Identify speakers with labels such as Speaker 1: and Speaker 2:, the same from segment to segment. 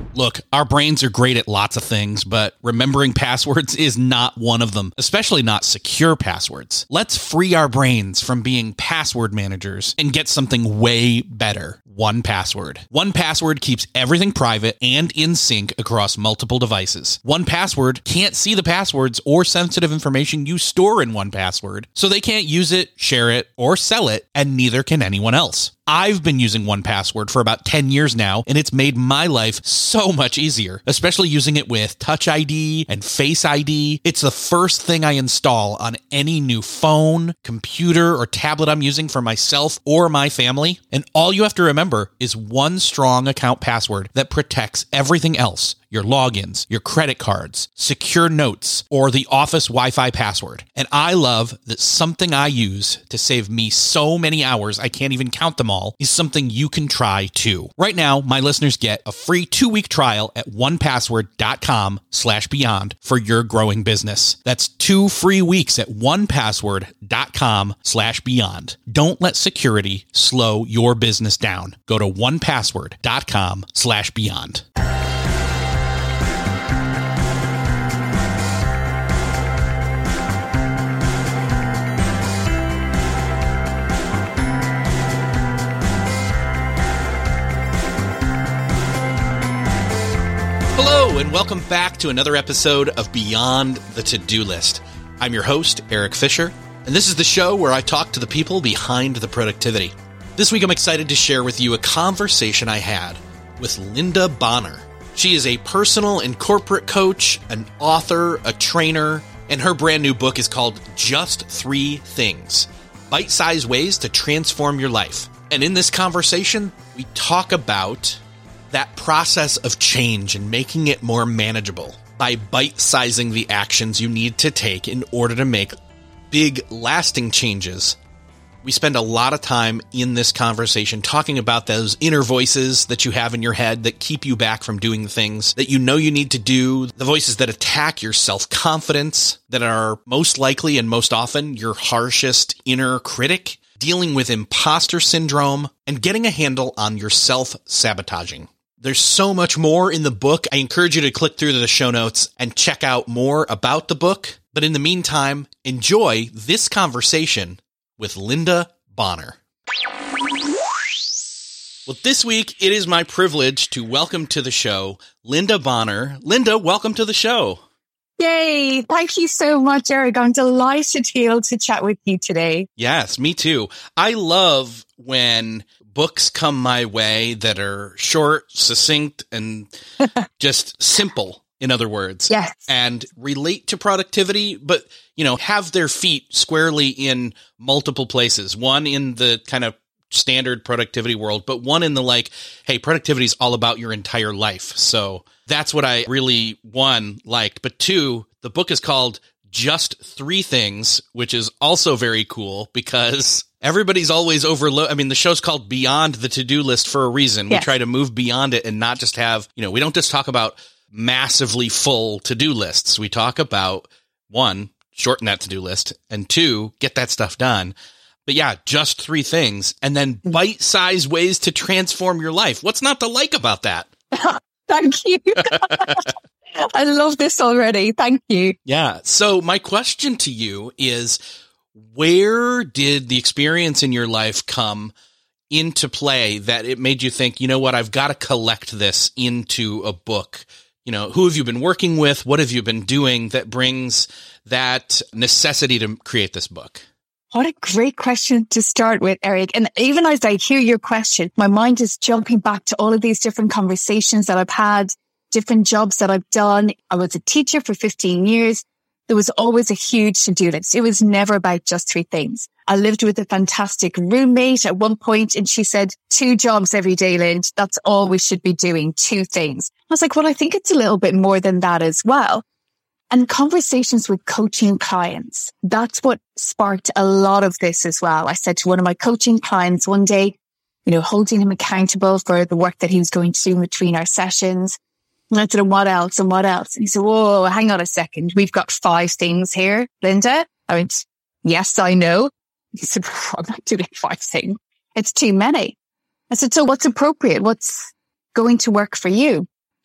Speaker 1: Look, our brains are great at lots of things, but remembering passwords is not one of them, especially not secure passwords. Let's free our brains from being password managers and get something way better. 1Password. 1Password keeps everything private and in sync across multiple devices. 1Password can't see the passwords or sensitive information you store in 1Password, so they can't use it, share it, or sell it, and neither can anyone else. I've been using 1Password for about 10 years now, and it's made my life so much easier, especially using it with Touch ID and Face ID. It's the first thing I install on any new phone, computer, or tablet I'm using for myself or my family. And all you have to remember is one strong account password that protects everything else. Your logins, your credit cards, secure notes, or the office Wi-Fi password. And I love that something I use to save me so many hours I can't even count them all is something you can try too. Right now, my listeners get a free 2-week trial at onepassword.com/beyond for your growing business. That's 2 free weeks at onepassword.com/beyond. Don't let security slow your business down. Go to onepassword.com/beyond. Hello, and welcome back to another episode of Beyond the To-Do List. I'm your host, Eric Fisher, and this is the show where I talk to the people behind the productivity. This week, I'm excited to share with you a conversation I had with Linda Bonner. She is a personal and corporate coach, an author, a trainer, and her brand new book is called Just 3 Things: Bite-Sized Ways to Transform Your Life. And in this conversation, we talk about that process of change and making it more manageable by bite-sizing the actions you need to take in order to make big, lasting changes. We spend a lot of time in this conversation talking about those inner voices that you have in your head that keep you back from doing the things that you know you need to do, the voices that attack your self-confidence, that are most likely and most often your harshest inner critic, dealing with imposter syndrome, and getting a handle on your self-sabotaging. There's so much more in the book. I encourage you to click through to the show notes and check out more about the book. But in the meantime, enjoy this conversation with Linda Bonner. Well, this week, it is my privilege to welcome to the show Linda Bonner. Linda, welcome to the show.
Speaker 2: Yay. Thank you so much, Eric. I'm delighted to be able to chat with you today.
Speaker 1: Yes, me too. I love when books come my way that are short, succinct, and just simple, in other words.
Speaker 2: Yes.
Speaker 1: And relate to productivity, but, have their feet squarely in multiple places. One in the kind of standard productivity world, but one in the hey, productivity is all about your entire life. So that's what I really, liked. But 2, the book is called Just 3 Things, which is also very cool because everybody's always overlooked. I mean, the show's called Beyond the To-Do List for a reason.
Speaker 2: Yes.
Speaker 1: We try to move beyond it and not just have, we don't just talk about massively full to-do lists. We talk about 1, shorten that to-do list, and 2, get that stuff done. But yeah, just 3 things, and then bite-sized ways to transform your life. What's not to like about that?
Speaker 2: Thank you. I love this already. Thank you.
Speaker 1: Yeah. So my question to you is, where did the experience in your life come into play that it made you think, you know what, I've got to collect this into a book? Who have you been working with? What have you been doing that brings that necessity to create this book?
Speaker 2: What a great question to start with, Eric. And even as I hear your question, my mind is jumping back to all of these different conversations that I've had, different jobs that I've done. I was a teacher for 15 years. There was always a huge to-do list. It was never about just 3 things. I lived with a fantastic roommate at one point, and she said, 2 jobs every day, Lynn. That's all we should be doing, 2 things. I was like, well, I think it's a little bit more than that as well. And conversations with coaching clients, that's what sparked a lot of this as well. I said to one of my coaching clients one day, holding him accountable for the work that he was going to do in between our sessions. And I said, and what else? And what else? And he said, whoa, hang on a second. We've got 5 things here, Linda. I went, yes, I know. He said, I'm not doing 5 things. It's too many. I said, so what's appropriate? What's going to work for you?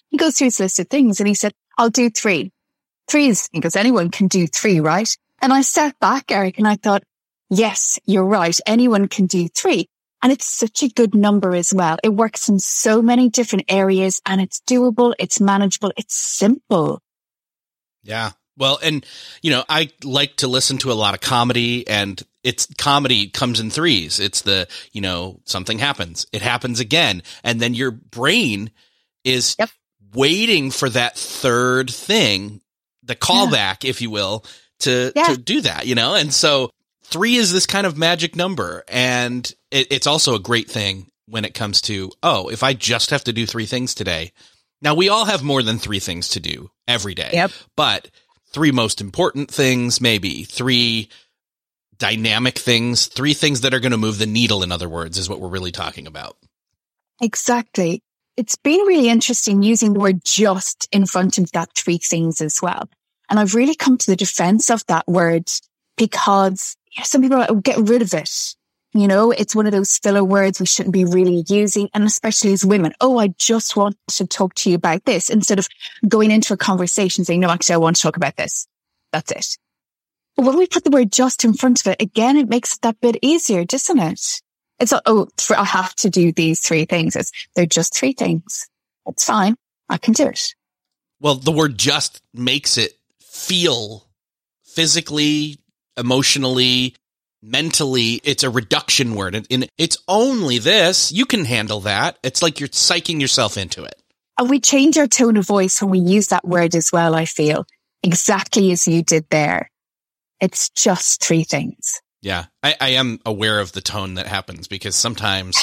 Speaker 2: He goes through his list of things and he said, I'll do 3. 3 is, he goes, anyone can do 3, right? And I sat back, Eric, and I thought, yes, you're right. Anyone can do 3. And it's such a good number as well. It works in so many different areas and it's doable. It's manageable. It's simple.
Speaker 1: Yeah. Well, and, I like to listen to a lot of comedy, and comedy comes in 3s. It's the, something happens. It happens again. And then your brain is waiting for that third thing, the callback, if you will, to do that, And so 3 is this kind of magic number. And it's also a great thing when it comes to, if I just have to do 3 things today. Now, we all have more than 3 things to do every day, but 3 most important things, maybe 3 dynamic things, 3 things that are going to move the needle, in other words, is what we're really talking about.
Speaker 2: Exactly. It's been really interesting using the word just in front of that 3 things as well. And I've really come to the defense of that word because some people are like, get rid of it. It's one of those filler words we shouldn't be really using. And especially as women, I just want to talk to you about this, instead of going into a conversation saying, no, actually, I want to talk about this. That's it. But when we put the word just in front of it, again, it makes it that bit easier, doesn't it? It's not, I have to do these 3 things. They're just 3 things. It's fine. I can do it.
Speaker 1: Well, the word just makes it feel physically, emotionally, mentally, it's a reduction word. And it's only this. You can handle that. It's like you're psyching yourself into it.
Speaker 2: And we change our tone of voice when we use that word as well, I feel. Exactly as you did there. It's just 3 things.
Speaker 1: Yeah, I am aware of the tone that happens, because sometimes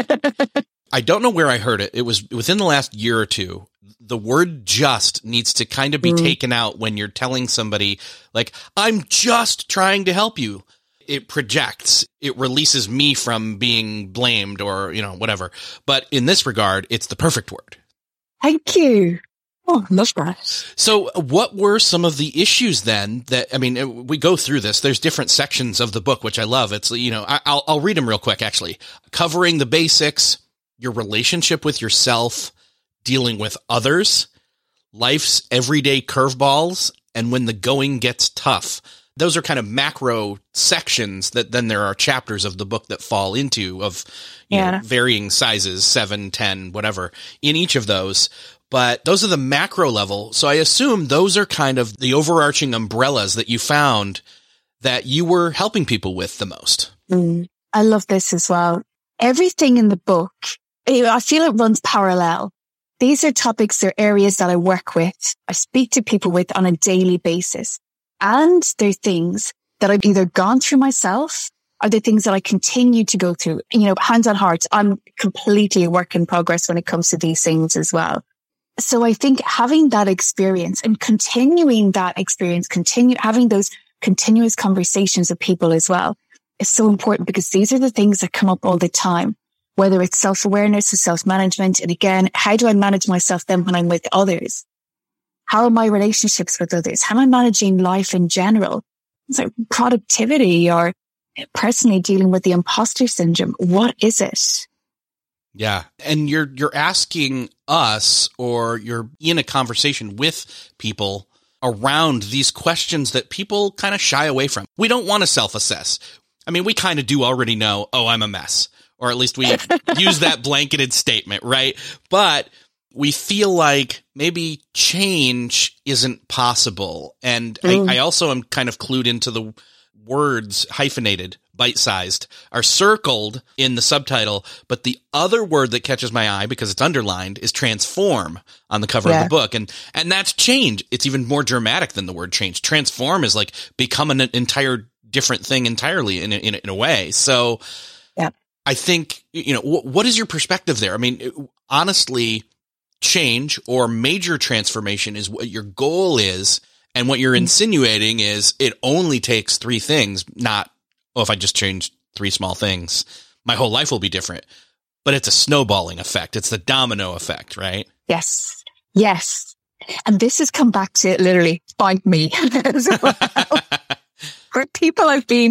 Speaker 1: I don't know where I heard it. It was within the last year or 2. The word just needs to kind of be taken out when you're telling somebody, like, I'm just trying to help you. It projects, it releases me from being blamed or, whatever. But in this regard, it's the perfect word.
Speaker 2: Thank you. Oh, love that.
Speaker 1: So what were some of the issues then we go through this. There's different sections of the book, which I love. It's, I'll read them real quick, actually. Covering the basics, your relationship with yourself, dealing with others, life's everyday curveballs, and when the going gets tough. Those are kind of macro sections that then there are chapters of the book that fall into of varying sizes, 7, 10, whatever, in each of those. But those are the macro level. So I assume those are kind of the overarching umbrellas that you found that you were helping people with the most.
Speaker 2: I love this as well. Everything in the book, I feel it runs parallel. These are topics or areas that I work with, I speak to people with on a daily basis. And they're things that I've either gone through myself, or they're things that I continue to go through. Hands on heart, I'm completely a work in progress when it comes to these things as well. So I think having that experience and continuing that experience, having those continuous conversations with people as well is so important, because these are the things that come up all the time, whether it's self-awareness or self-management. And again, how do I manage myself then when I'm with others? How are my relationships with others? How am I managing life in general? It's like productivity, or personally dealing with the imposter syndrome. What is it?
Speaker 1: Yeah. And you're asking us, or you're in a conversation with people around these questions that people kind of shy away from. We don't want to self-assess. We kind of do already know, I'm a mess, or at least we use that blanketed statement, right? But we feel like maybe change isn't possible. And I also am kind of clued into the words hyphenated, bite-sized, are circled in the subtitle. But the other word that catches my eye, because it's underlined, is transform on the cover of the book. And that's change. It's even more dramatic than the word change. Transform is like become an entire different thing entirely in a way. So I think, what is your perspective there? Honestly, change or major transformation is what your goal is, and what you're insinuating is it only takes 3 things, not, if I just change 3 small things, my whole life will be different. But it's a snowballing effect. It's the domino effect, right?
Speaker 2: Yes. And this has come back to literally bite me as well. For people I've been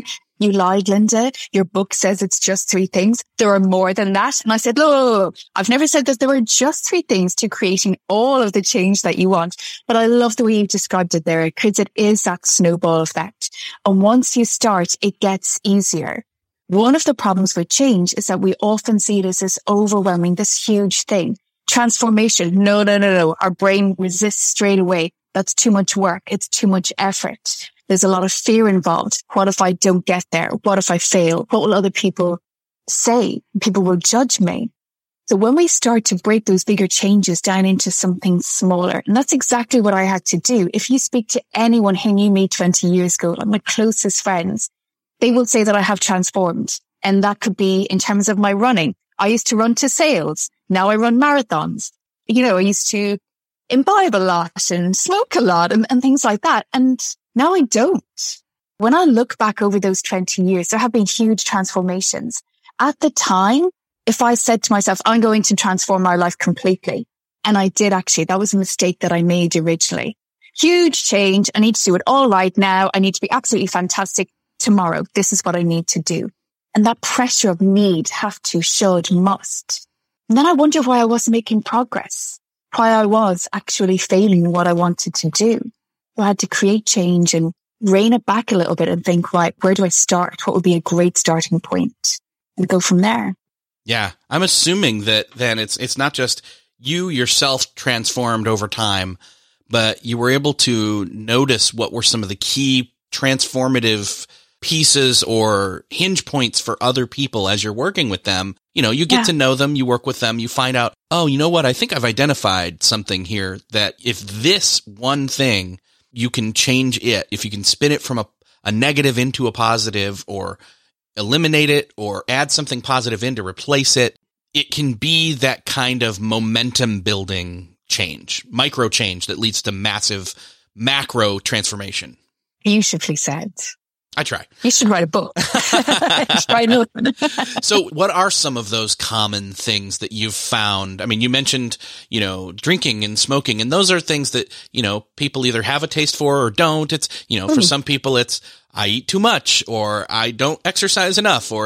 Speaker 2: you lied, Linda. Your book says it's just 3 things. There are more than that. And I said, look, I've never said that there were just 3 things to creating all of the change that you want. But I love the way you've described it there, because it is that snowball effect. And once you start, it gets easier. One of the problems with change is that we often see it as this overwhelming, this huge thing. Transformation. No. Our brain resists straight away. That's too much work. It's too much effort. There's a lot of fear involved. What if I don't get there? What if I fail? What will other people say? People will judge me. So when we start to break those bigger changes down into something smaller, and that's exactly what I had to do. If you speak to anyone who knew me 20 years ago, like my closest friends, they will say that I have transformed. And that could be in terms of my running. I used to run to sales. Now I run marathons. I used to imbibe a lot and smoke a lot and things like that. And now I don't. When I look back over those 20 years, there have been huge transformations. At the time, if I said to myself, I'm going to transform my life completely, and I did actually, that was a mistake that I made originally. Huge change. I need to do it all right now. I need to be absolutely fantastic tomorrow. This is what I need to do. And that pressure of need, have to, should, must. And then I wonder why I wasn't making progress, why I was actually failing what I wanted to do. I had to create change and rein it back a little bit and think, right, where do I start? What would be a great starting point? And go from there.
Speaker 1: Yeah. I'm assuming that then it's not just you yourself transformed over time, but you were able to notice what were some of the key transformative pieces or hinge points for other people as you're working with them. You get to know them, you work with them, you find out, oh, you know what? I think I've identified something here that if this one thing, you can change it. If you can spin it from a negative into a positive, or eliminate it, or add something positive in to replace it, it can be that kind of momentum building change, micro change that leads to massive macro transformation.
Speaker 2: Beautifully said.
Speaker 1: I try.
Speaker 2: You should write a book. Try another one.
Speaker 1: So what are some of those common things that you've found? I mean, you mentioned, drinking and smoking, and those are things that, people either have a taste for or don't. It's, for some people it's, I eat too much, or I don't exercise enough, or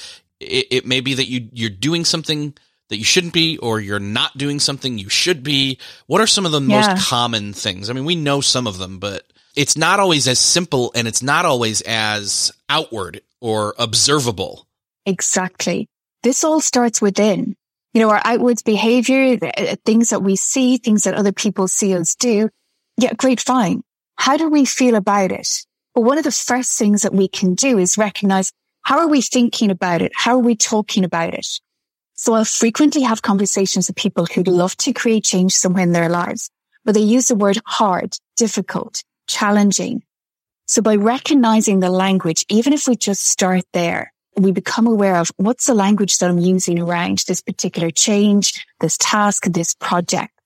Speaker 1: it may be that you're doing something that you shouldn't be, or you're not doing something you should be. What are some of the most common things? I mean, we know some of them, but it's not always as simple, and it's not always as outward or observable.
Speaker 2: Exactly. This all starts within. Our outwards behavior, things that we see, things that other people see us do. Yeah, great, fine. How do we feel about it? Well, one of the first things that we can do is recognize, how are we thinking about it? How are we talking about it? So I'll frequently have conversations with people who'd love to create change somewhere in their lives, but they use the word hard, difficult, challenging. So by recognizing the language, even if we just start there, we become aware of what's the language that I'm using around this particular change, this task, this project.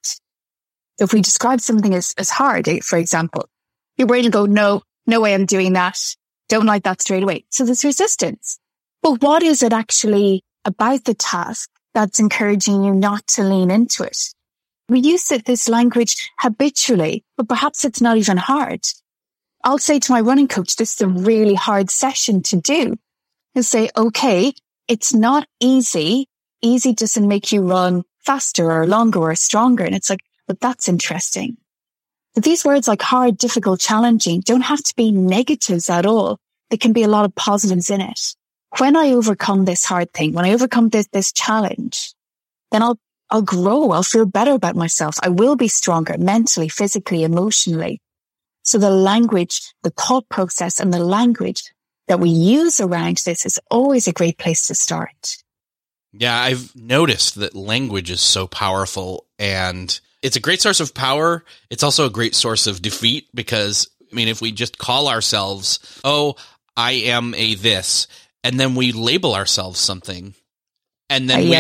Speaker 2: So if we describe something as hard, for example, your brain will go, no way I'm doing that. Don't like that straight away. So there's resistance. But what is it actually about the task that's encouraging you not to lean into it? We use this language habitually, but perhaps it's not even hard. I'll say to my running coach, this is a really hard session to do. He'll say, okay, it's not easy. Easy doesn't make you run faster or longer or stronger. And it's like, but that's interesting. But these words like hard, difficult, challenging don't have to be negatives at all. There can be a lot of positives in it. When I overcome this hard thing, when I overcome this challenge, then I'll grow. I'll feel better about myself. I will be stronger mentally, physically, emotionally. So the language, the thought process, and the language that we use around this is always a great place to start.
Speaker 1: Yeah, I've noticed that language is so powerful, and it's a great source of power. It's also a great source of defeat, because, if we just call ourselves, oh, I am a this, and then we label ourselves something, and then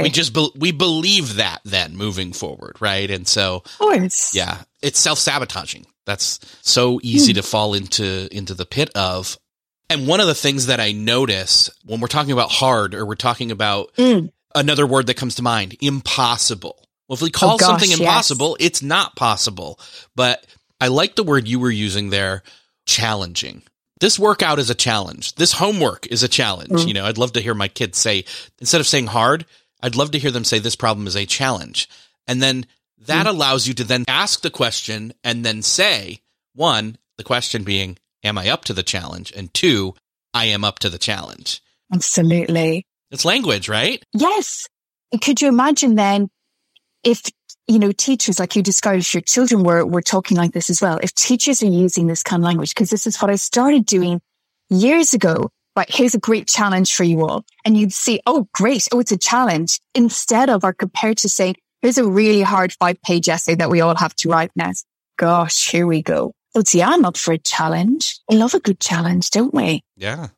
Speaker 1: we believe that then moving forward, right? And so,
Speaker 2: of course,
Speaker 1: yeah, it's self-sabotaging. That's so easy to fall into the pit of. And one of the things that I notice when we're talking about hard, or we're talking about another word that comes to mind, impossible. Well, if we call something impossible, it's not possible. But I like the word you were using there, challenging. This workout is a challenge. This homework is a challenge. You know, I'd love to hear my kids say, instead of saying hard, I'd love to hear them say this problem is a challenge. And then that allows you to then ask the question and then say, one, the question being, am I up to the challenge? And two, I am up to the challenge.
Speaker 2: Absolutely.
Speaker 1: It's language, right?
Speaker 2: Yes. Could you imagine then if, you know, teachers, like you described, if your children were talking like this as well, if teachers are using this kind of language, because this is what I started doing years ago. Right, here's a great challenge for you all. And you'd see, oh, great. Oh, it's a challenge. Instead of, or compared to saying, here's a really hard 5-page essay that we all have to write now. Gosh, here we go. Oh, see, I'm up for a challenge. I love a good challenge, don't we?
Speaker 1: Yeah.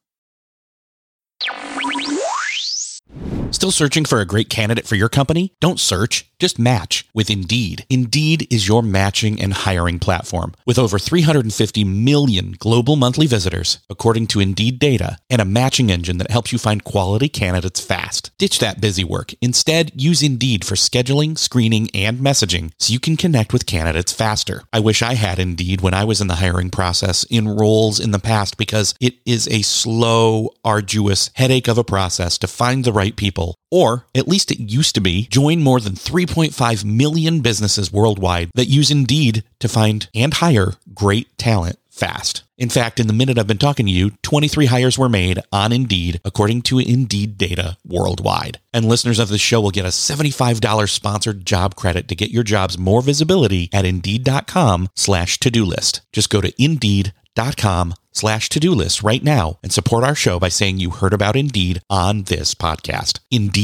Speaker 1: Still searching for a great candidate for your company? Don't search, just match with Indeed. Indeed is your matching and hiring platform. With over 350 million global monthly visitors, according to Indeed data, and a matching engine that helps you find quality candidates fast. Ditch that busy work. Instead, use Indeed for scheduling, screening, and messaging so you can connect with candidates faster. I wish I had Indeed when I was in the hiring process in roles in the past, because it is a slow, arduous headache of a process to find the right people. Or, at least it used to be. Join more than 3.5 million businesses worldwide that use Indeed to find and hire great talent fast. In fact, in the minute I've been talking to you, 23 hires were made on Indeed, according to Indeed data worldwide. And listeners of the show will get a $75 sponsored job credit to get your jobs more visibility at Indeed.com/to-do list. Just go to Indeed.com/to-do list right now and support our show by saying you heard about Indeed on this podcast.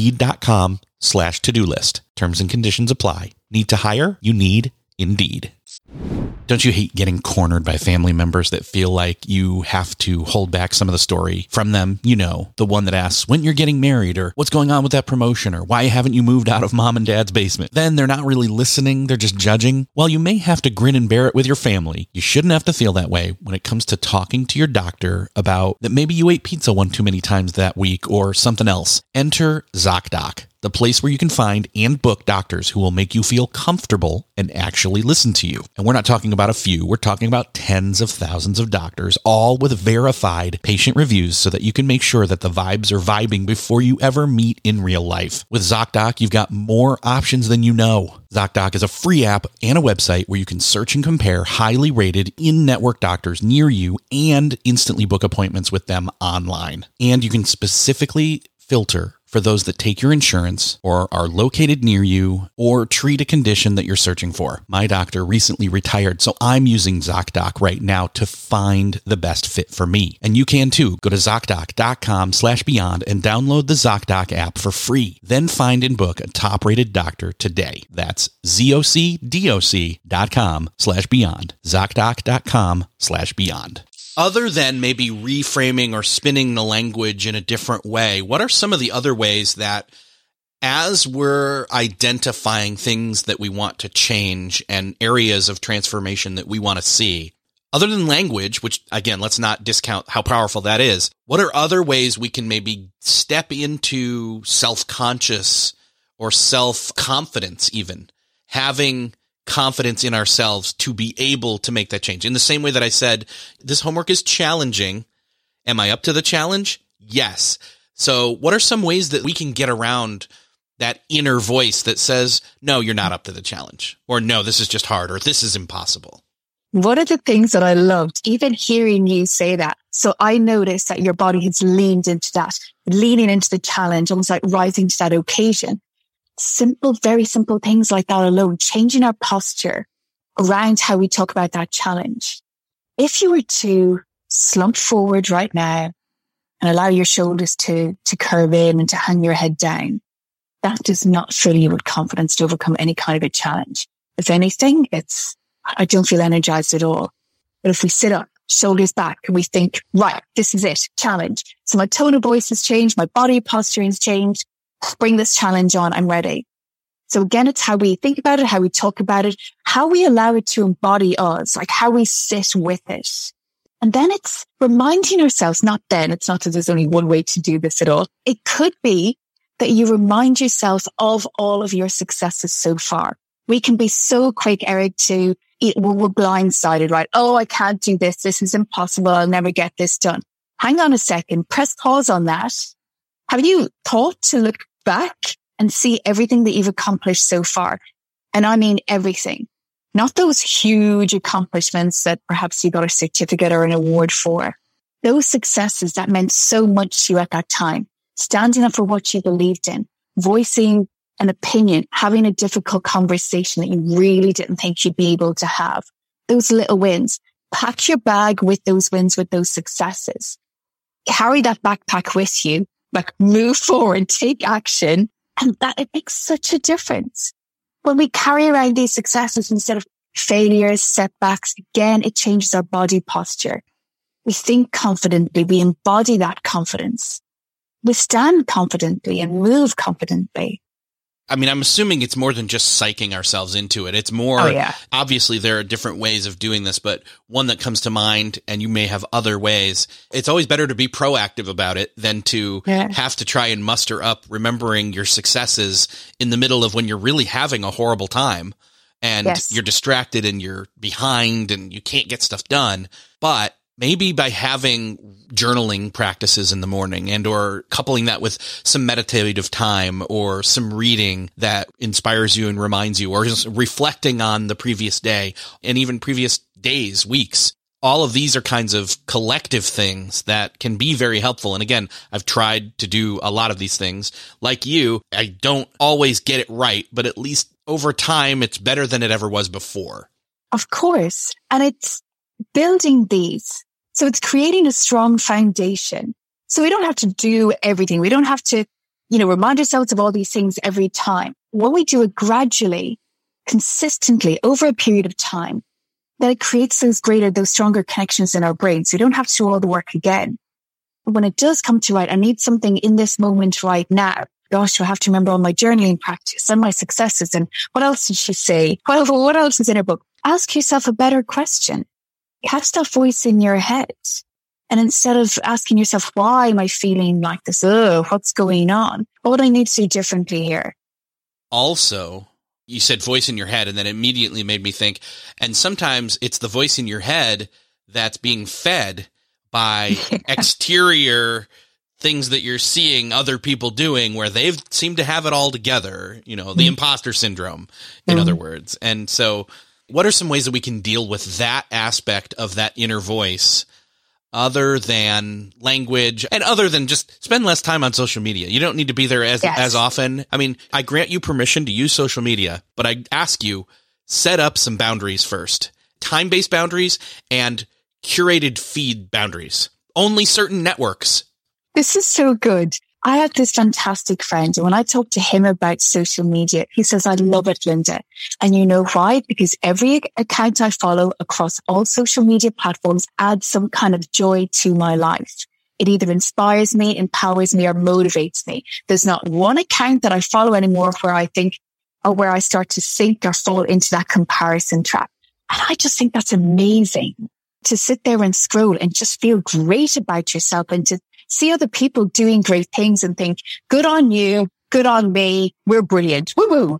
Speaker 1: Indeed.com/to-do list. Terms and conditions apply. Need to hire? You need Indeed. Don't you hate getting cornered by family members that feel like you have to hold back some of the story from them? You know, the one that asks when you're getting married, or what's going on with that promotion, or why haven't you moved out of mom and dad's basement? Then they're not really listening, they're just judging. While you may have to grin and bear it with your family, you shouldn't have to feel that way when it comes to talking to your doctor about that maybe you ate pizza one too many times that week or something else. Enter ZocDoc, the place where you can find and book doctors who will make you feel comfortable and actually listen to you. And we're not talking about a few, we're talking about tens of thousands of doctors, all with verified patient reviews so that you can make sure that the vibes are vibing before you ever meet in real life. With ZocDoc, you've got more options than you know. ZocDoc is a free app and a website where you can search and compare highly rated in-network doctors near you and instantly book appointments with them online. And you can specifically filter for those that take your insurance or are located near you or treat a condition that you're searching for. My doctor recently retired, so I'm using ZocDoc right now to find the best fit for me. And you can too. Go to ZocDoc.com/beyond and download the ZocDoc app for free. Then find and book a top-rated doctor today. That's ZocDoc.com/beyond. ZocDoc.com/beyond. Other than maybe reframing or spinning the language in a different way, what are some of the other ways that as we're identifying things that we want to change and areas of transformation that we want to see, other than language, which again, let's not discount how powerful that is, what are other ways we can maybe step into self-conscious or self-confidence even, having confidence in ourselves to be able to make that change? In the same way that I said, this homework is challenging. Am I up to the challenge? Yes. So what are some ways that we can get around that inner voice that says, no, you're not up to the challenge, or no, this is just hard, or this is impossible?
Speaker 2: One of the things that I loved, even hearing you say that, so I noticed that your body has leaned into that, leaning into the challenge, almost like rising to that occasion. Simple, very simple things like that alone, changing our posture around how we talk about that challenge. If you were to slump forward right now and allow your shoulders to curve in and to hang your head down, that does not fill you with confidence to overcome any kind of a challenge. If anything, I don't feel energized at all. But if we sit up, shoulders back, and we think, right, this is it, challenge. So my tone of voice has changed, my body posturing has changed. Bring this challenge on. I'm ready. So again, it's how we think about it, how we talk about it, how we allow it to embody us, like how we sit with it. And then it's reminding ourselves, it's not that there's only one way to do this at all. It could be that you remind yourself of all of your successes so far. We can be so quick, Eric, to we're blindsided, right? Oh, I can't do this. This is impossible. I'll never get this done. Hang on a second. Press pause on that. Have you thought to look back and see everything that you've accomplished so far? And I mean everything, not those huge accomplishments that perhaps you got a certificate or an award for. Those successes that meant so much to you at that time, standing up for what you believed in, voicing an opinion, having a difficult conversation that you really didn't think you'd be able to have. Those little wins. Pack your bag with those wins, with those successes. Carry that backpack with you, like move forward, take action. And that it makes such a difference. When we carry around these successes instead of failures, setbacks, again, it changes our body posture. We think confidently. We embody that confidence. We stand confidently and move confidently.
Speaker 1: I mean, I'm assuming it's more than just psyching ourselves into it. It's more, obviously there are different ways of doing this, but one that comes to mind, and you may have other ways, it's always better to be proactive about it than to have to try and muster up remembering your successes in the middle of when you're really having a horrible time and you're distracted and you're behind and you can't get stuff done. But maybe by having journaling practices in the morning and or coupling that with some meditative time or some reading that inspires you and reminds you, or just reflecting on the previous day and even previous days, weeks. All of these are kinds of collective things that can be very helpful. And again, I've tried to do a lot of these things. Like you, I don't always get it right, but at least over time, it's better than it ever was before.
Speaker 2: Of course. And it's building these. So it's creating a strong foundation. So we don't have to do everything. We don't have to, remind ourselves of all these things every time. When we do it gradually, consistently over a period of time, then it creates those stronger connections in our brain. So we don't have to do all the work again. But when it does come to I need something in this moment right now. Gosh, I have to remember all my journaling practice and my successes. And what else did she say? What else is in her book? Ask yourself a better question. Catch that voice in your head. And instead of asking yourself, why am I feeling like this? Oh, what's going on? What do I need to do differently here?
Speaker 1: Also, you said voice in your head, and then immediately made me think, and sometimes it's the voice in your head that's being fed by exterior things that you're seeing other people doing where they seem to have it all together, the imposter syndrome, in other words. And so what are some ways that we can deal with that aspect of that inner voice other than language and other than just spend less time on social media? You don't need to be there as often. I mean, I grant you permission to use social media, but I ask you, set up some boundaries first. Time-based boundaries and curated feed boundaries. Only certain networks.
Speaker 2: This is so good. I had this fantastic friend, and when I talked to him about social media, he says, I love it, Linda. And you know why? Because every account I follow across all social media platforms adds some kind of joy to my life. It either inspires me, empowers me, or motivates me. There's not one account that I follow anymore where I think, or where I start to sink or fall into that comparison trap. And I just think that's amazing to sit there and scroll and just feel great about yourself and to see other people doing great things and think, good on you, good on me, we're brilliant. Woo-woo.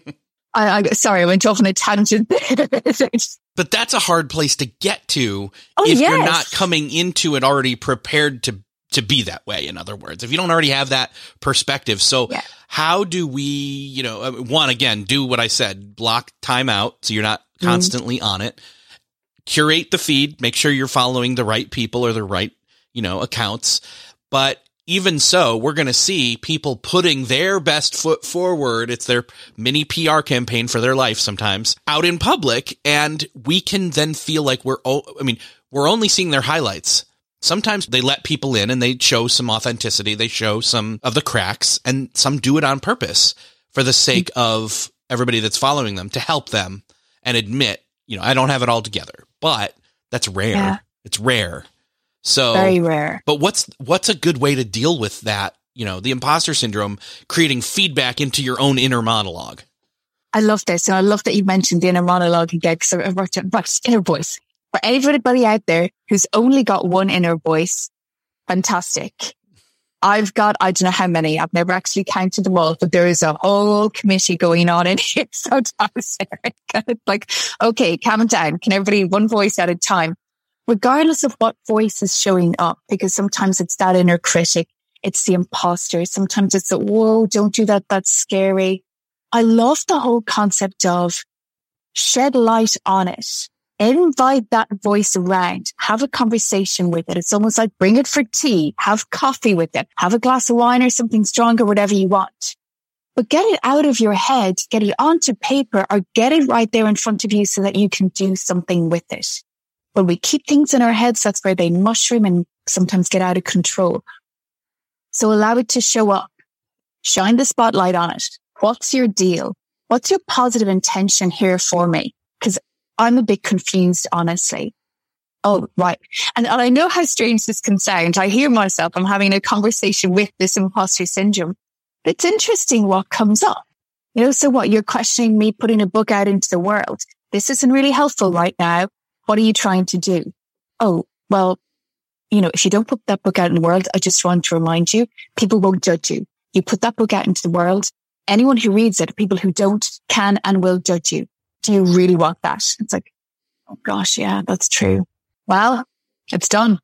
Speaker 2: Sorry, I went off on a tangent there.
Speaker 1: But that's a hard place to get to if you're not coming into it already prepared to be that way, in other words. If you don't already have that perspective. So how do we, one, again, do what I said, block time out so you're not constantly on it. Curate the feed, make sure you're following the right people or the right accounts. But even so, we're going to see people putting their best foot forward. It's their mini PR campaign for their life sometimes out in public. And we can then feel like we're only seeing their highlights. Sometimes they let people in and they show some authenticity. They show some of the cracks, and some do it on purpose for the sake of everybody that's following them, to help them and admit, I don't have it all together. But that's rare. Yeah. It's rare. So
Speaker 2: very rare.
Speaker 1: But what's a good way to deal with that? The imposter syndrome, creating feedback into your own inner monologue.
Speaker 2: I love this. And I love that you mentioned the inner monologue again, because I wrote it, inner voice. For anybody out there who's only got one inner voice, fantastic. I've got, I don't know how many, I've never actually counted them all, but there is a whole committee going on in here sometimes, Eric. It's like, okay, calm down. Can everybody one voice at a time, regardless of what voice is showing up, because sometimes it's that inner critic. It's the imposter. Sometimes it's the, whoa, don't do that. That's scary. I love the whole concept of shed light on it. Invite that voice around. Have a conversation with it. It's almost like bring it for tea. Have coffee with it. Have a glass of wine or something stronger, whatever you want. But get it out of your head. Get it onto paper or get it right there in front of you so that you can do something with it. When we keep things in our heads, that's where they mushroom and sometimes get out of control. So allow it to show up. Shine the spotlight on it. What's your deal? What's your positive intention here for me? Because I'm a bit confused, honestly. Oh, right. And I know how strange this can sound. I hear myself. I'm having a conversation with this imposter syndrome. But it's interesting what comes up. So what? You're questioning me putting a book out into the world. This isn't really helpful right now. What are you trying to do? Oh, well, if you don't put that book out in the world, I just want to remind you, people won't judge you. You put that book out into the world. Anyone who reads it, people who don't, can and will judge you. Do you really want that? It's like, oh gosh, yeah, that's true. Well, it's done.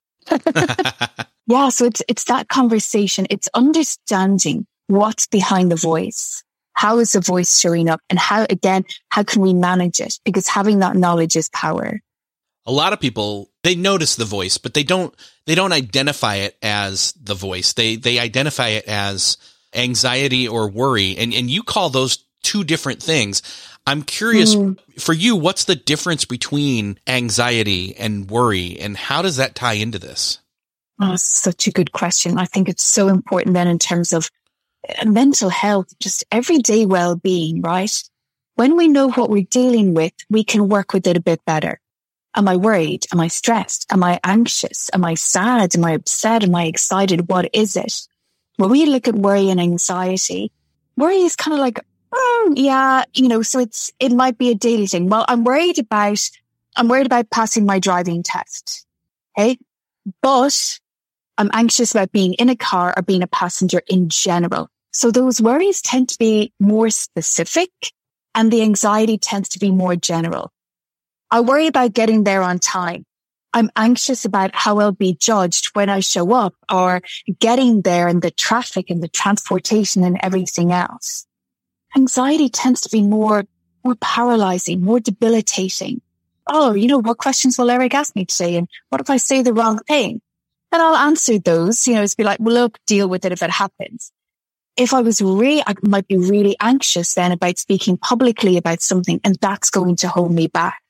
Speaker 2: Yeah. So it's that conversation. It's understanding what's behind the voice. How is the voice showing up? And how can we manage it? Because having that knowledge is power.
Speaker 1: A lot of people, they notice the voice, but they don't identify it as the voice. They identify it as anxiety or worry. And you call those two different things. I'm curious for you, what's the difference between anxiety and worry, and how does that tie into this?
Speaker 2: Oh, such a good question. I think it's so important then in terms of mental health, just everyday well-being, right? When we know what we're dealing with, we can work with it a bit better. Am I worried? Am I stressed? Am I anxious? Am I sad? Am I upset? Am I excited? What is it? When we look at worry and anxiety, worry is kind of like, oh, yeah, so it might be a daily thing. Well, I'm worried about passing my driving test. Okay. But I'm anxious about being in a car or being a passenger in general. So those worries tend to be more specific and the anxiety tends to be more general. I worry about getting there on time. I'm anxious about how I'll be judged when I show up or getting there and the traffic and the transportation and everything else. Anxiety tends to be more paralyzing, more debilitating. Oh, what questions will Eric ask me today? And what if I say the wrong thing? And I'll answer those, it's be like, well, look, deal with it if it happens. If I might be really anxious then about speaking publicly about something, and that's going to hold me back.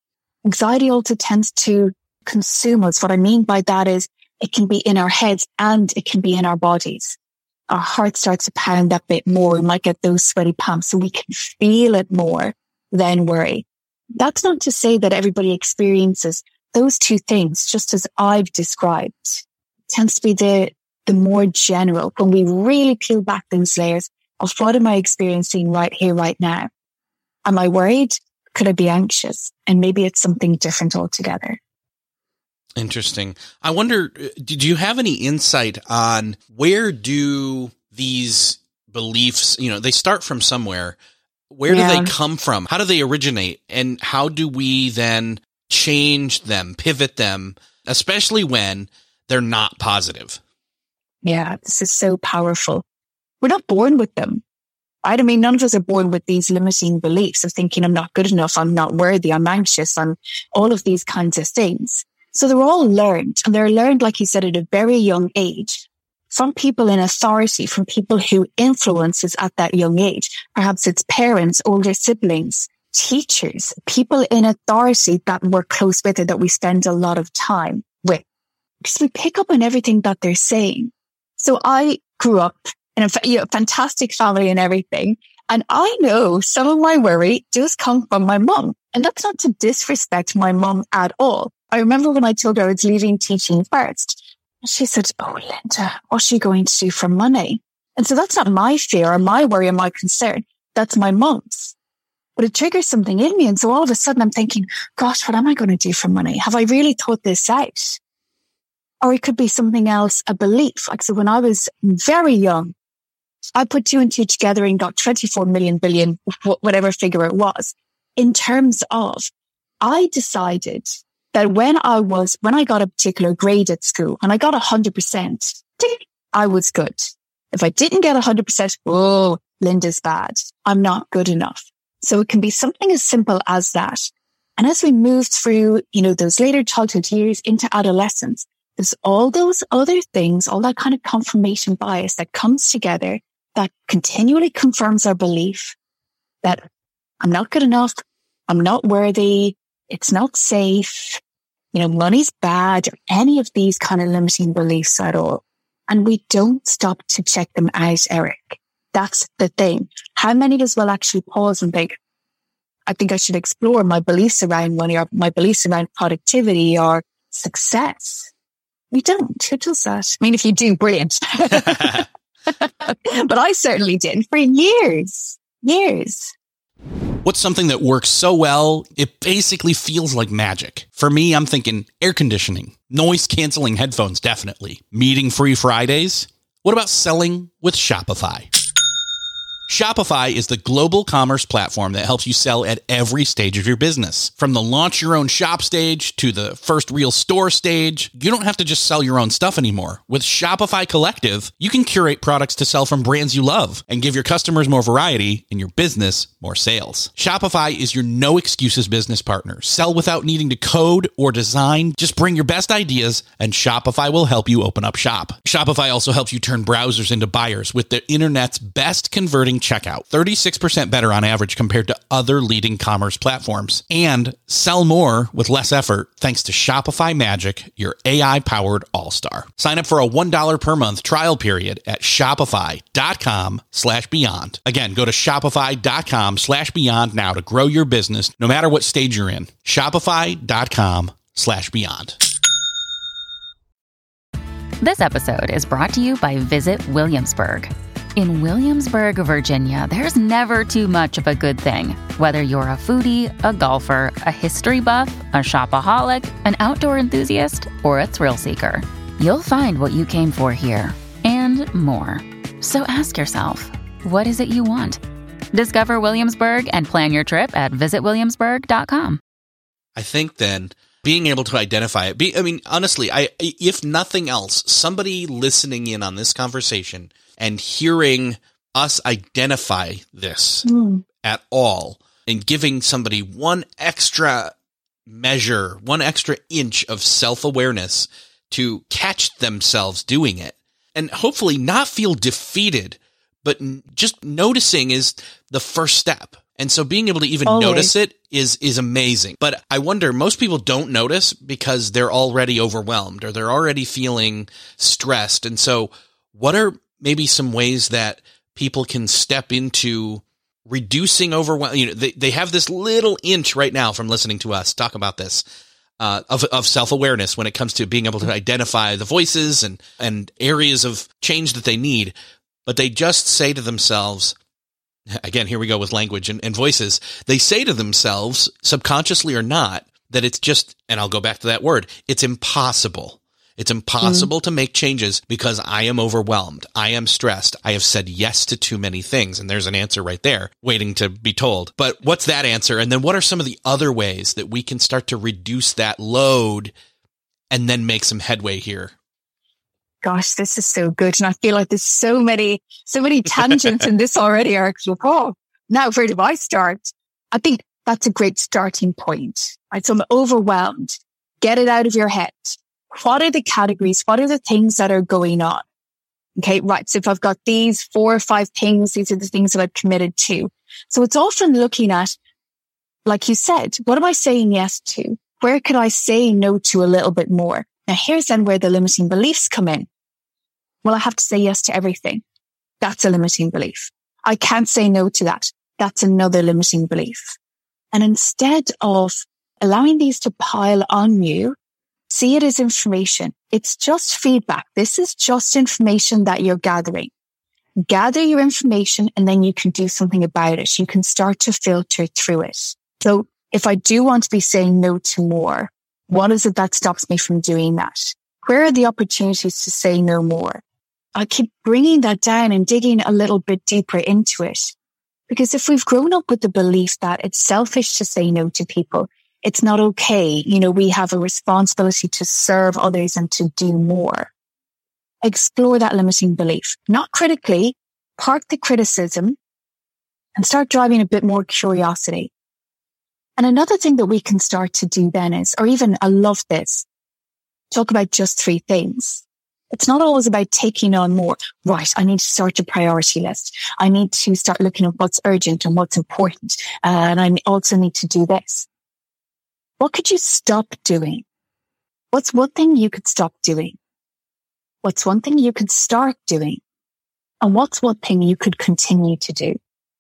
Speaker 2: Anxiety also tends to consume us. What I mean by that is it can be in our heads and it can be in our bodies. Our heart starts to pound that bit more. We might get those sweaty palms so we can feel it more than worry. That's not to say that everybody experiences those two things, just as I've described. It tends to be the more general, when we really peel back those layers of what am I experiencing right here, right now? Am I worried? Could I be anxious? And maybe it's something different altogether.
Speaker 1: Interesting. I wonder, did you have any insight on where do these beliefs, they start from somewhere. Where do they come from? How do they originate? And how do we then change them, pivot them, especially when they're not positive?
Speaker 2: Yeah, this is so powerful. We're not born with them. Right? I mean, none of us are born with these limiting beliefs of thinking I'm not good enough, I'm not worthy, I'm anxious, I'm all of these kinds of things. So they're all learned, and they're learned, like you said, at a very young age from people in authority, from people who influence us at that young age. Perhaps it's parents, older siblings, teachers, people in authority that we're close with or that we spend a lot of time with. Because we pick up on everything that they're saying. So I grew up in a fantastic family and everything. And I know some of my worry does come from my mum. And that's not to disrespect my mum at all. I remember when I told her I was leaving teaching first, she said, oh, Linda, what's she going to do for money? And so that's not my fear or my worry or my concern. That's my mum's. But it triggers something in me. And so all of a sudden I'm thinking, gosh, what am I going to do for money? Have I really thought this out? Or it could be something else, a belief. Like, so when I was very young, I put 2 and 2 together and got 24 million billion, whatever figure it was, in terms of, I decided that when I got a particular grade at school and I got 100%, I was good. If I didn't get 100%, oh, Linda's bad. I'm not good enough. So it can be something as simple as that. And as we move through, those later childhood years into adolescence, there's all those other things, all that kind of confirmation bias that comes together that continually confirms our belief that I'm not good enough. I'm not worthy. It's not safe. Money's bad, or any of these kind of limiting beliefs at all. And we don't stop to check them out, Eric. That's the thing. How many of us will actually pause and think, I think I should explore my beliefs around money or my beliefs around productivity or success? We don't. Who does that? I mean, if you do, brilliant. But I certainly did for years.
Speaker 1: What's something that works so well, it basically feels like magic? For me, I'm thinking air conditioning, noise canceling headphones, definitely. Meeting-free Fridays? What about selling with Shopify? Shopify is the global commerce platform that helps you sell at every stage of your business. From the launch your own shop stage to the first real store stage, you don't have to just sell your own stuff anymore. With Shopify Collective, you can curate products to sell from brands you love and give your customers more variety and your business more sales. Shopify is your no excuses business partner. Sell without needing to code or design. Just bring your best ideas and Shopify will help you open up shop. Shopify also helps you turn browsers into buyers with the internet's best converting checkout, 36% better on average compared to other leading commerce platforms, and sell more with less effort thanks to Shopify Magic, your AI-powered all-star. Sign up for a $1 per month trial period at shopify.com/beyond. Again, go to shopify.com/beyond now to grow your business no matter what stage you're in. Shopify.com/beyond.
Speaker 3: This episode is brought to you by Visit Williamsburg. In Williamsburg, Virginia, there's never too much of a good thing. Whether you're a foodie, a golfer, a history buff, a shopaholic, an outdoor enthusiast, or a thrill seeker, you'll find what you came for here and more. So ask yourself, what is it you want? Discover Williamsburg and plan your trip at visitwilliamsburg.com.
Speaker 1: I think then being able to identify it, honestly, if nothing else, somebody listening in on this conversation and hearing us identify this at all and giving somebody one extra measure, one extra inch of self-awareness to catch themselves doing it and hopefully not feel defeated, but just noticing is the first step. And so being able to even notice it is amazing. But I wonder, most people don't notice because they're already overwhelmed or they're already feeling stressed. And so what are maybe some ways that people can step into reducing overwhelm? They have this little inch right now from listening to us talk about this of self-awareness when it comes to being able to identify the voices and areas of change that they need. But they just say to themselves, again, here we go with language and voices. They say to themselves, subconsciously or not, that it's just, and I'll go back to that word, it's impossible. It's impossible to make changes because I am overwhelmed. I am stressed. I have said yes to too many things. And there's an answer right there waiting to be told. But what's that answer? And then what are some of the other ways that we can start to reduce that load and then make some headway here?
Speaker 2: Gosh, this is so good. And I feel like there's so many tangents in this already, Eric. Oh, now where do I start? I think that's a great starting point. Right? So I'm overwhelmed. Get it out of your head. What are the categories? What are the things that are going on? Okay, right. So if I've got these 4 or 5 things, these are the things that I've committed to. So it's often looking at, like you said, what am I saying yes to? Where could I say no to a little bit more? Now here's then where the limiting beliefs come in. Well, I have to say yes to everything. That's a limiting belief. I can't say no to that. That's another limiting belief. And instead of allowing these to pile on you, see it as information. It's just feedback. This is just information that you're gathering. Gather your information and then you can do something about it. You can start to filter through it. So if I do want to be saying no to more, what is it that stops me from doing that? Where are the opportunities to say no more? I keep bringing that down and digging a little bit deeper into it. Because if we've grown up with the belief that it's selfish to say no to people, it's not okay. We have a responsibility to serve others and to do more. Explore that limiting belief, not critically, park the criticism and start driving a bit more curiosity. And another thing that we can start to do then is, or even I love this, talk about just 3 things. It's not always about taking on more. Right, I need to start a priority list. I need to start looking at what's urgent and what's important. And I also need to do this. What could you stop doing? What's one thing you could stop doing? What's one thing you could start doing? And what's one thing you could continue to do?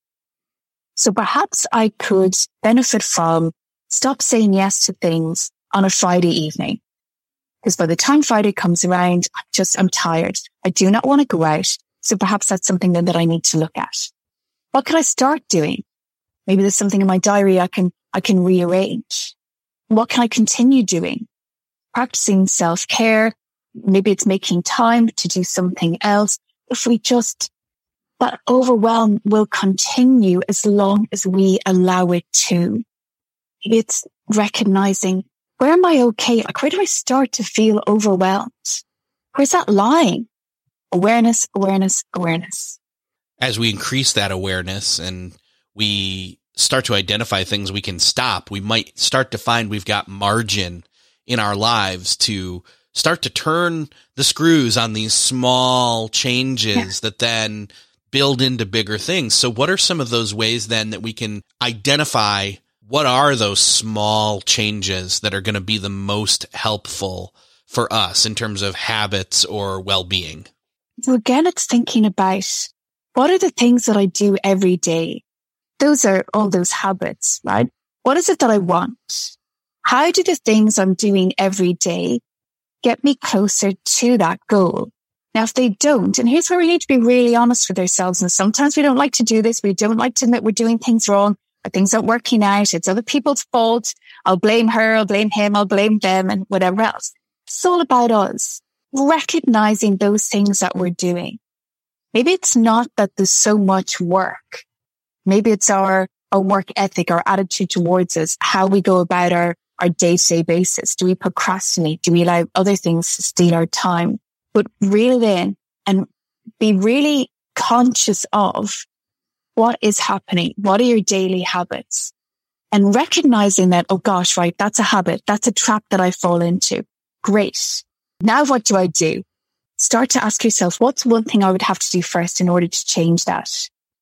Speaker 2: So perhaps I could benefit from stop saying yes to things on a Friday evening. Because by the time Friday comes around, I'm tired. I do not want to go out. So perhaps that's something that I need to look at. What can I start doing? Maybe there's something in my diary I can rearrange. What can I continue doing? Practicing self-care. Maybe it's making time to do something else. If we that overwhelm will continue as long as we allow it to. Maybe it's recognizing, where am I okay? Where do I start to feel overwhelmed? Where's that lying? Awareness, awareness, awareness.
Speaker 1: As we increase that awareness and we start to identify things we can stop, we might start to find we've got margin in our lives to start to turn the screws on these small changes that then build into bigger things. So what are some of those ways then that we can identify what are those small changes that are going to be the most helpful for us in terms of habits or well-being?
Speaker 2: So again, it's thinking about what are the things that I do every day? Those are all those habits, right? What is it that I want? How do the things I'm doing every day get me closer to that goal? Now, if they don't, and here's where we need to be really honest with ourselves. And sometimes we don't like to do this. We don't like to admit we're doing things wrong or things aren't working out. It's other people's fault. I'll blame her. I'll blame him. I'll blame them and whatever else. It's all about us recognizing those things that we're doing. Maybe it's not that there's so much work. Maybe it's our work ethic, our attitude towards us, how we go about our day-to-day basis. Do we procrastinate? Do we allow other things to steal our time? But reel in and be really conscious of what is happening. What are your daily habits? And recognizing that, oh gosh, right, that's a habit. That's a trap that I fall into. Great. Now what do I do? Start to ask yourself, what's one thing I would have to do first in order to change that?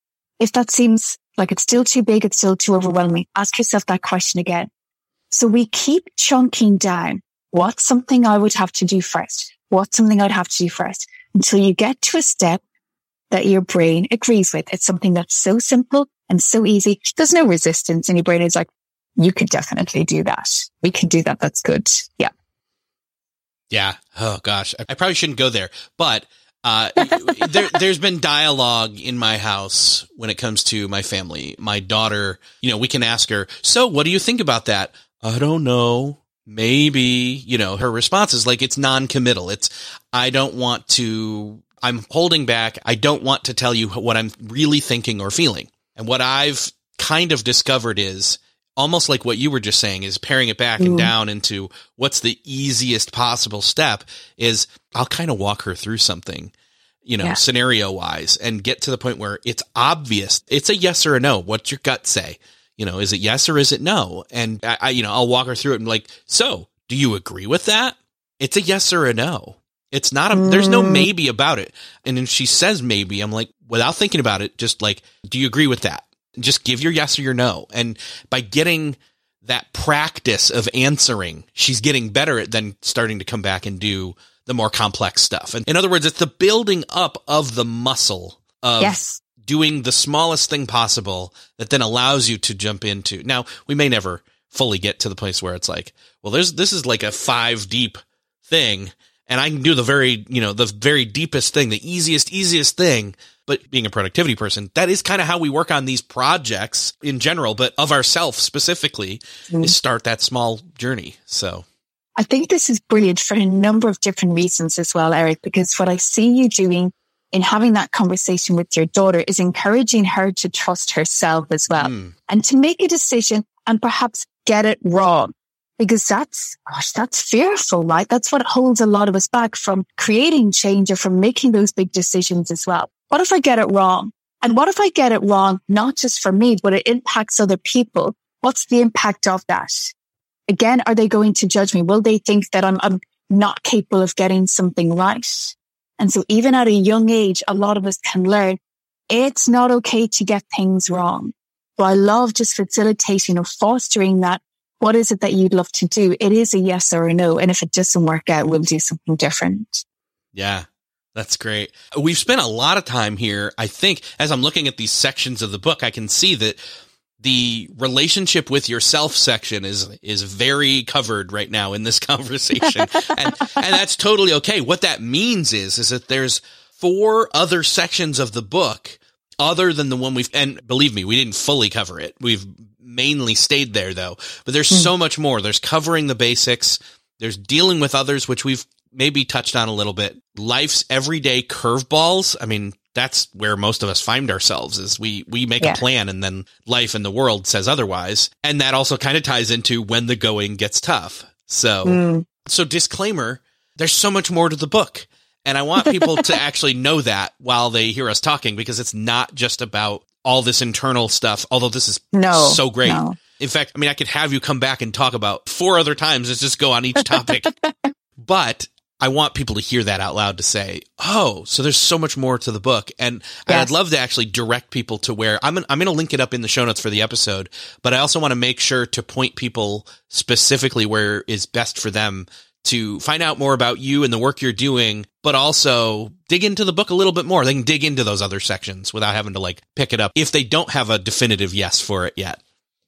Speaker 2: If that seems like it's still too big, it's still too overwhelming, ask yourself that question again. So we keep chunking down. What's something I would have to do first? What's something I'd have to do first? Until you get to a step that your brain agrees with. It's something that's so simple and so easy. There's no resistance. And your brain is like, you could definitely do that. We can do that. That's good. Yeah.
Speaker 1: Yeah. Oh gosh. I probably shouldn't go there, but there's been dialogue in my house when it comes to my family. My daughter, we can ask her, so what do you think about that? I don't know. Maybe, her response is like, it's non-committal. I'm holding back. I don't want to tell you what I'm really thinking or feeling. And what I've kind of discovered is almost like what you were just saying, is paring it back and down into what's the easiest possible step is I'll kind of walk her through something, scenario wise, and get to the point where it's obvious. It's a yes or a no. What's your gut say? Is it yes or is it no? And I'll walk her through it and like, so do you agree with that? It's a yes or a no. It's not there's no maybe about it. And if she says maybe, I'm like, without thinking about it, just like, do you agree with that? Just give your yes or your no. And by getting that practice of answering, she's getting better at then starting to come back and do the more complex stuff. And in other words, it's the building up of the muscle of doing the smallest thing possible that then allows you to jump into. Now, we may never fully get to the place where it's like, well, this is like a 5 deep thing, and I can do the very deepest thing, the easiest thing. But being a productivity person, that is kind of how we work on these projects in general, but of ourselves specifically, is start that small journey. So
Speaker 2: I think this is brilliant for a number of different reasons as well, Eric, because what I see you doing in having that conversation with your daughter is encouraging her to trust herself as well and to make a decision and perhaps get it wrong. Because that's fearful, right? That's what holds a lot of us back from creating change or from making those big decisions as well. What if I get it wrong? And what if I get it wrong, not just for me, but it impacts other people? What's the impact of that? Again, are they going to judge me? Will they think that I'm not capable of getting something right? And so even at a young age, a lot of us can learn it's not okay to get things wrong. So I love just facilitating or fostering that. What is it that you'd love to do? It is a yes or a no. And if it doesn't work out, we'll do something different.
Speaker 1: Yeah, that's great. We've spent a lot of time here. I think as I'm looking at these sections of the book, I can see that the relationship with yourself section is very covered right now in this conversation. and that's totally okay. What that means is that there's 4 other sections of the book other than the one and believe me, we didn't fully cover it. We've mainly stayed there though, but there's so much more. There's covering the basics. There's dealing with others, which we've maybe touched on a little bit. Life's everyday curveballs. I mean, that's where most of us find ourselves is we make a plan and then life and the world says otherwise. And that also kind of ties into when the going gets tough. So disclaimer, there's so much more to the book. And I want people to actually know that while they hear us talking, because it's not just about all this internal stuff, although this is so great. No. In fact, I mean, I could have you come back and talk about 4 other times. Let's just go on each topic. But I want people to hear that out loud to say, oh, so there's so much more to the book. And I'd love to actually direct people to where I'm going to link it up in the show notes for the episode, but I also want to make sure to point people specifically where is best for them to find out more about you and the work you're doing, but also dig into the book a little bit more. They can dig into those other sections without having to pick it up if they don't have a definitive yes for it yet.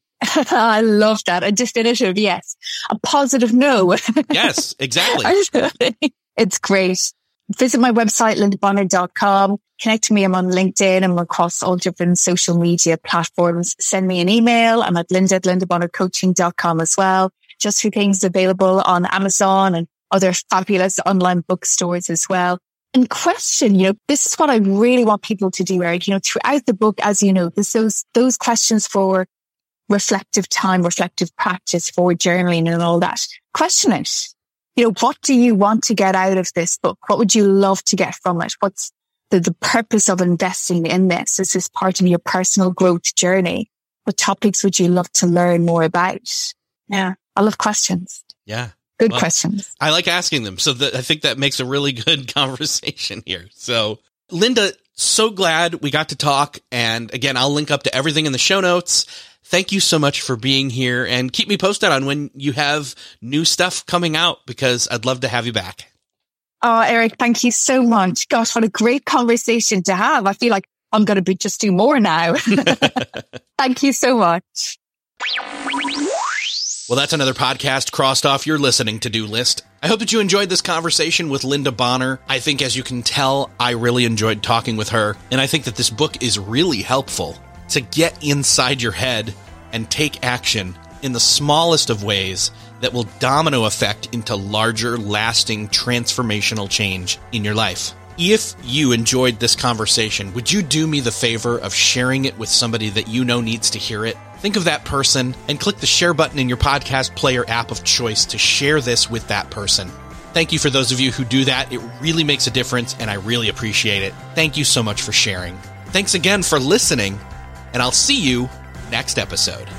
Speaker 2: I love that. A definitive yes. A positive no.
Speaker 1: Yes, exactly.
Speaker 2: It's great. Visit my website, lindabonner.com. Connect to me. I'm on LinkedIn. I'm across all different social media platforms. Send me an email. I'm at linda@lindabonnercoaching.com as well. Just Few Things available on Amazon and other fabulous online bookstores as well. And question, this is what I really want people to do, Eric. Throughout the book, as you know, there's those questions for reflective time, reflective practice, for journaling and all that. Question it. What do you want to get out of this book? What would you love to get from it? What's the purpose of investing in this? Is this part of your personal growth journey? What topics would you love to learn more about? Yeah, I love questions.
Speaker 1: Yeah.
Speaker 2: Good questions.
Speaker 1: I like asking them. So I think that makes a really good conversation here. So Linda, so glad we got to talk. And again, I'll link up to everything in the show notes. Thank you so much for being here, and keep me posted on when you have new stuff coming out, because I'd love to have you back.
Speaker 2: Oh, Eric, thank you so much. Gosh, what a great conversation to have. I feel like I'm going to just do more now. Thank you so much.
Speaker 1: Well, that's another podcast crossed off your listening to-do list. I hope that you enjoyed this conversation with Linda Bonner. I think, as you can tell, I really enjoyed talking with her, and I think that this book is really helpful to get inside your head and take action in the smallest of ways that will domino effect into larger, lasting, transformational change in your life. If you enjoyed this conversation, would you do me the favor of sharing it with somebody that you know needs to hear it? Think of that person and click the share button in your podcast player app of choice to share this with that person. Thank you for those of you who do that. It really makes a difference, and I really appreciate it. Thank you so much for sharing. Thanks again for listening, and I'll see you next episode.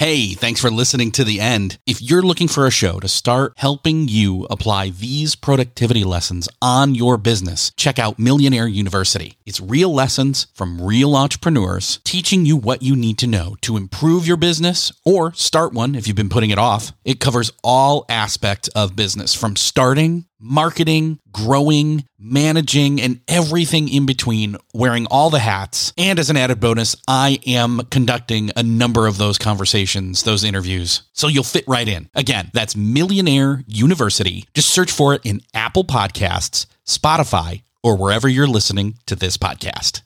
Speaker 1: Hey, thanks for listening to the end. If you're looking for a show to start helping you apply these productivity lessons on your business, check out Millionaire University. It's real lessons from real entrepreneurs teaching you what you need to know to improve your business or start one if you've been putting it off. It covers all aspects of business from starting, marketing, growing, managing, and everything in between, wearing all the hats. And as an added bonus, I am conducting a number of those conversations, those interviews, so you'll fit right in. Again, that's Millionaire University. Just search for it in Apple Podcasts, Spotify, or wherever you're listening to this podcast.